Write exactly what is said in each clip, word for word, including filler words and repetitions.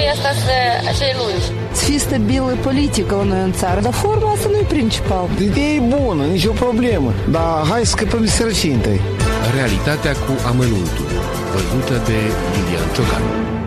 asta să acele lungi. Să fie stabilă politică la noi în țară, dar forma asta nu e principal. Ideea e bună, nicio problemă, dar hai să scăpăm de sărăcie întâi. Realitatea cu amănuntul, văzută de Lilian Ciocan.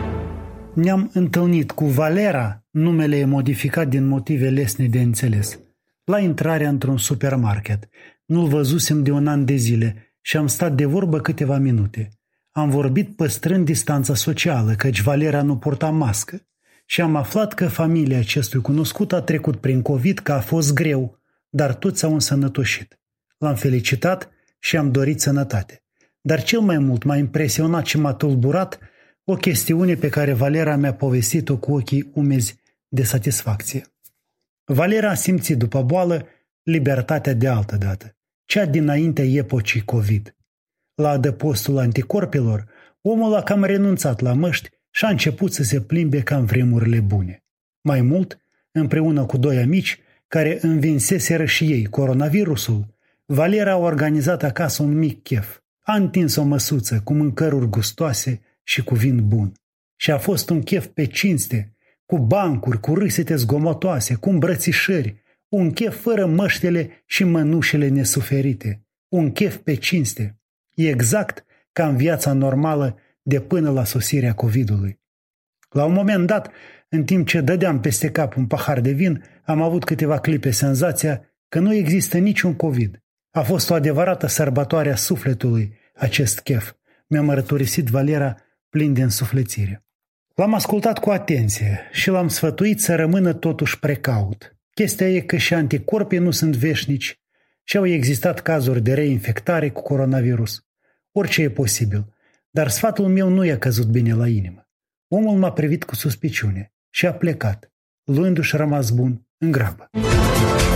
Ne-am întâlnit cu Valera, numele e modificat din motive lesne de înțeles, la intrarea într-un supermarket. Nu-l văzusem de un an de zile și am stat de vorbă câteva minute. Am vorbit păstrând distanța socială, căci Valera nu purta mască, și am aflat că familia acestui cunoscut a trecut prin COVID, că a fost greu, dar toți s-au însănătoșit. L-am felicitat și am dorit sănătate. Dar cel mai mult m-a impresionat și m-a tulburat o chestiune pe care Valera mi-a povestit-o cu ochii umezi de satisfacție. Valera a simțit după boală libertatea de altă dată, cea dinaintea epocii COVID. La adăpostul anticorpilor, omul a cam renunțat la măști și a început să se plimbe ca în vremurile bune. Mai mult, împreună cu doi amici care învinseseră și ei coronavirusul, Valera a organizat acasă un mic chef. A întins o măsuță cu mâncăruri gustoase și cu vin bun. Și a fost un chef pe cinste, cu bancuri, cu râsete zgomotoase, cu îmbrățișări, un chef fără măștele și mănușele nesuferite, un chef pe cinste. E exact ca în viața normală de până la sosirea COVID-ului. La un moment dat, în timp ce dădeam peste cap un pahar de vin, am avut câteva clipe senzația că nu există niciun COVID. A fost o adevărată sărbătoare a sufletului acest chef, mi-a mărturisit Valera plin de însuflețire. L-am ascultat cu atenție și l-am sfătuit să rămână totuși precaut. Chestia e că și anticorpii nu sunt veșnici și au existat cazuri de reinfectare cu coronavirus. Orice e posibil, dar sfatul meu nu i-a căzut bine la inimă. Omul m-a privit cu suspiciune și a plecat, luându-și rămas bun în grabă.